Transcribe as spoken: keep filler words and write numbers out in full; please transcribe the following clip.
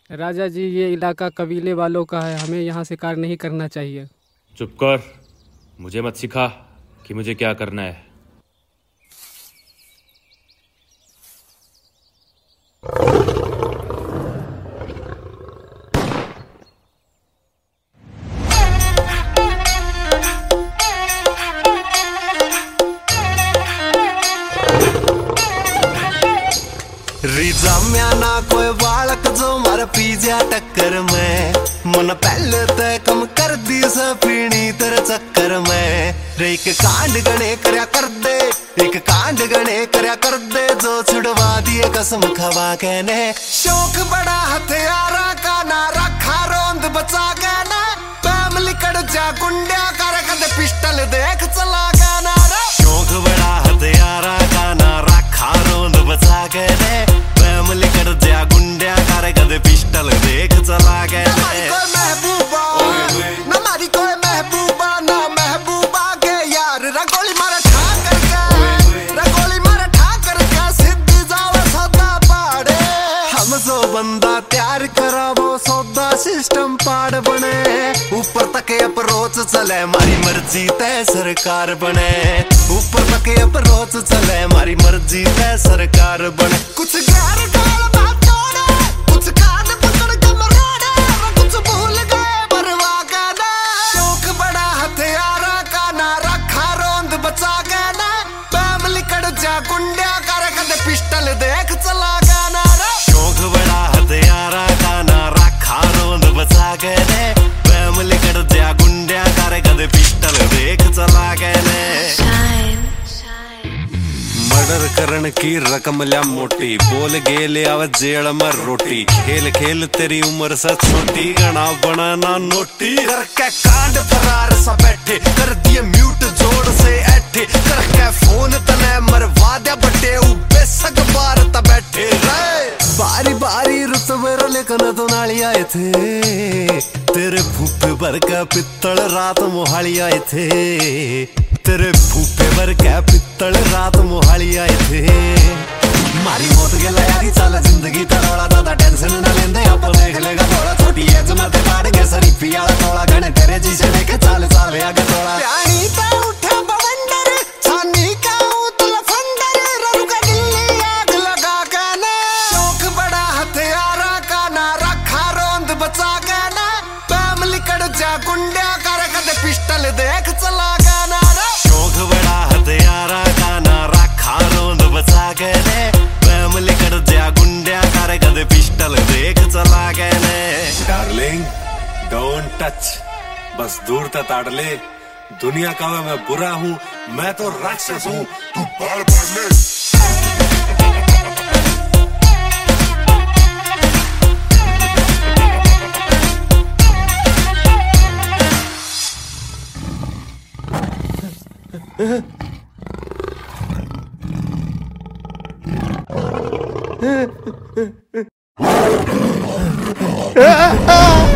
राजा जी, ये इलाका कबीले वालों का है, हमें यहाँ शिकार नहीं करना चाहिए। चुप कर, मुझे मत सिखा कि मुझे क्या करना है। रिजाम्या ना कोई बालक जो मार पीजा टक्कर में मन पहले तय कम कर दी सपीनी तेरे चक्कर में रे एक कांड गणे करया कर दे एक कांड गणे करया कर दे जो छुड़वा दिए कसम खवा के ने शौक बड़ा हथियारा का ना रखा रोंद बचा के ना फैमिली कड़ जा गुंडा कर कद पिस्टल देख चला के ना रे शौक बड़ा हथियारा का ना रखा रोंद बचा के ने फैमिली कड़ जा गुंडा कर कद पिस्टल देख चला के ने महबूबा ना मारी कोई महबूबा ना महबूबा के यार रगोली मारे ठा करके रगोली मारे ठा करके सिद्धि जावे सौदा पाड़े हम जो बंदा तैयार करा वो सौदा सिस्टम पाड़ बने ऊपर तक अप्रोच चले मारी मर्जी तय सरकार बने ऊपर तक अप्रोच चले मारी मर्जी तय सरकार बने कुछ गैर गाल बात तोड़े कुछ कान पकड़ के मरोड़े कुछ भूल गए परवा का ना शौक बड़ा हथियारा का ना रखा रोंद बचा के ना फैमिली कड़ जा गुंडा कर कद पिस्टल देख चला के ना रे शौक बड़ा हथियारा का ना रखा रोंद बचा के ने फैमिली कड़ जा गुंडा कर कद पिस्टल देख चला के ने मर्डर करन की रकम ल्या मोटी बोल गेले आव जेल में रोटी खेल खेल तेरी उम्र से छोटी गणा बनाना नोटी करके कांड फरार सा बैठे कर दिए म्यूट जोड़ से ऐठे करके फोन तने मरवा दे बटे उबे सग बार ता बैठे रे बारी बारी रुतबे लेकिन तो नाली आए थे तेरे फूफे भर का पित्तल रात मोहाली आए थे तेरे फूफे भर का पित्तल रात मोहाली आए थे मारी मौत गेला यारी चल जिंदगी तरोड़ा दादा टेंशन न लेंदे आप देख लेगा थोड़ा छोटी एज में ते पाड़ के सरी पियाला थोड़ा गने तेरे जी से लेके चाल चाल आगे थोड़ा प्यानी ता उठे बवंडर छानी का उतल फंडर रुका दिल्ली आग लगा के ना शौक बड़ा हथियारा का ना रखा रोंद बचा के ना फैमिली कड़ जा गुंडा कर कद पिस्टल देख चला के ना शौक बड़ा हथियारा का ना रखा रोंद बचा के ने फैमिली कर जा गुंडा कर कद पिस्टल देख चला के ने डार्लिंग डोंट टच बस दूर तक ताड़ ले दुनिया का मैं बुरा हूँ मैं तो राक्षस हूँ तू बाल बाल Ah!